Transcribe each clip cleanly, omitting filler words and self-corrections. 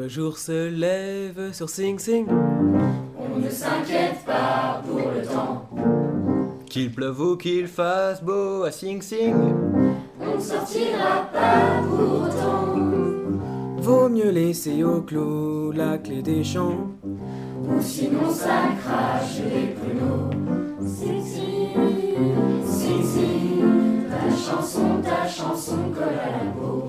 le jour se lève sur Sing Sing, on ne s'inquiète pas pour le temps. Qu'il pleuve ou qu'il fasse beau à Sing Sing, on ne sortira pas pour autant. Vaut mieux laisser au clos la clé des champs, ou sinon ça crache les pruneaux. Sing Sing, Sing Sing, ta chanson colle à la peau.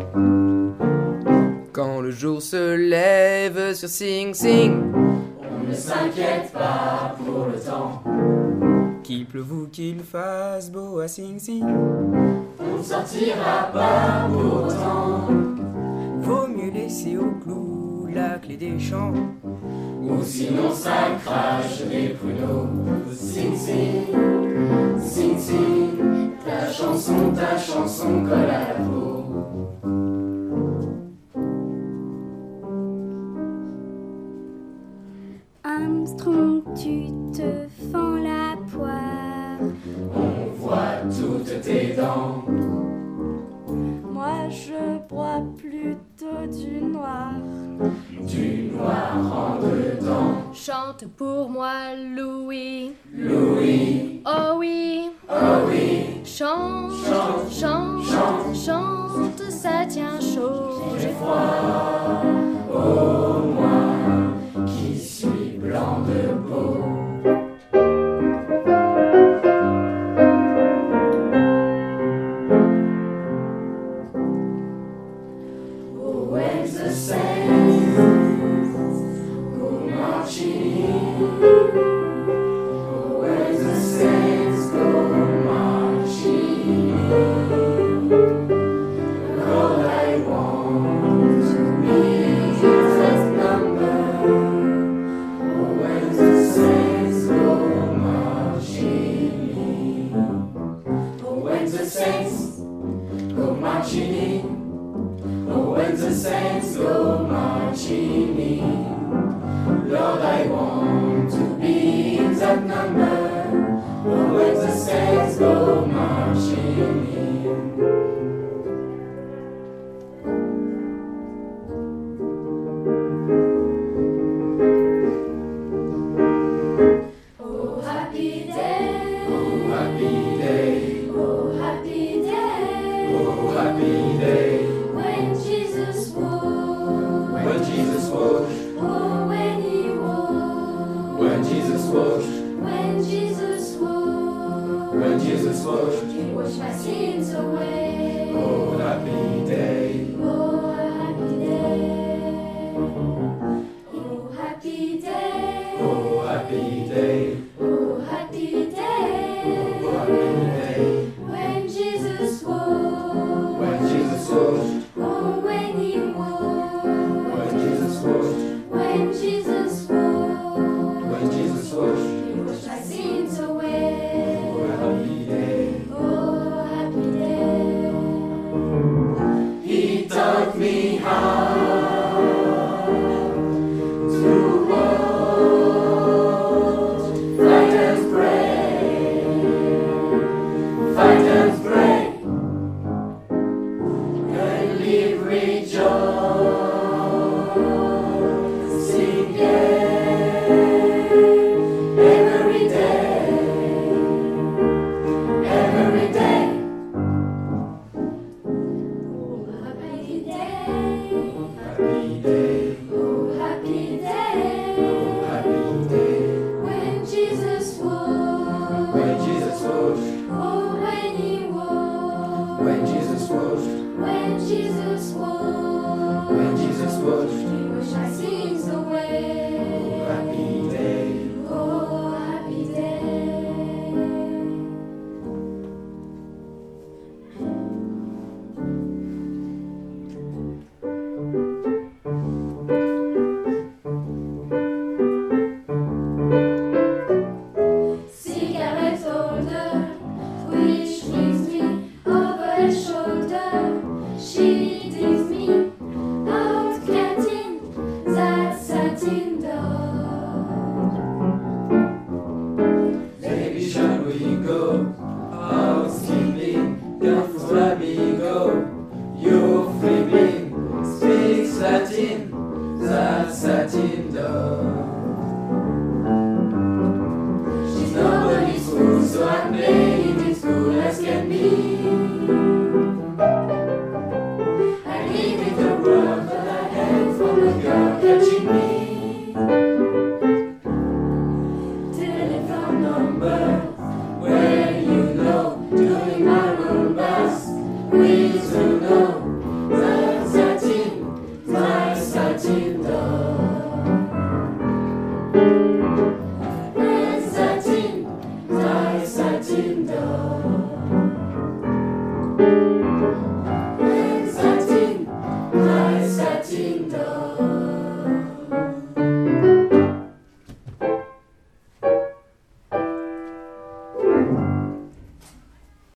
Quand le jour se lève sur Sing Sing, on ne s'inquiète pas pour le temps. Qu'il pleuve ou qu'il fasse beau à Sing Sing, on ne sortira pas pour autant. Vaut mieux laisser au clou la clé des champs, ou sinon ça crache les pruneaux. Sing Sing, Sing Sing, ta chanson colle à la peau. Armstrong, tu te fends la poire. On voit toutes tes dents. Moi je bois plutôt du noir. Du noir en dedans. Chante pour moi, Louis. Louis. Oh oui. Oh oui. Chante, chante, chante, chante, chante, ça tient chaud. J'ai froid. Oh moi qui suis blanc de peau. Oh, when the saints go marching in. Oh, when the saints go marching in. Lord, I want to be that number. Oh, when the saints go marching in. Oh, when the saints go marching in. Oh, when the saints go marching in, Lord, I want to be in that number. Oh, when the saints go marching in. Oh, happy day. Oh, happy day. Oh, happy day. Oh, happy day. When Jesus walked. When Jesus walked. Oh, when he walked. When Jesus walked. When Jesus walked. When Jesus walked. He washed my sins away. Oh, happy day. Oh, happy day. Oh, happy day. Oh, happy day. Oh, happy day. Oh, happy day. When Jesus walked. When Jesus walked. Oh, when he walked. When Jesus walked. When Jesus walked. When Jesus walked. He washed my sins away. Oh, happy day. Oh, happy day. He taught me how to walk, fight and pray, fight and pray, and live rejoicing every day, every day. Oh, happy day, happy day. Oh, happy day, oh, happy day. When Jesus walked, when Jesus walked. Oh, when he walked, when Jesus walked, when Jesus walked, when Jesus walked. He washed my sins away. Oh, happy day, oh, happy day. Cigarette holder, which brings me over her shoulder. She digs me out, getting that satin dog. Baby, shall we go out skipping? Careful, amigo, you're flipping. Speaks Latin, that satin door. She's nobody's fool, so I play it as cool as can be. I gave it the world that I had from a girl catching me. Telephone number, where you know, doing my room bus, please to know. That satin, my satin door. That satin, my satin door. That satin, my satin door.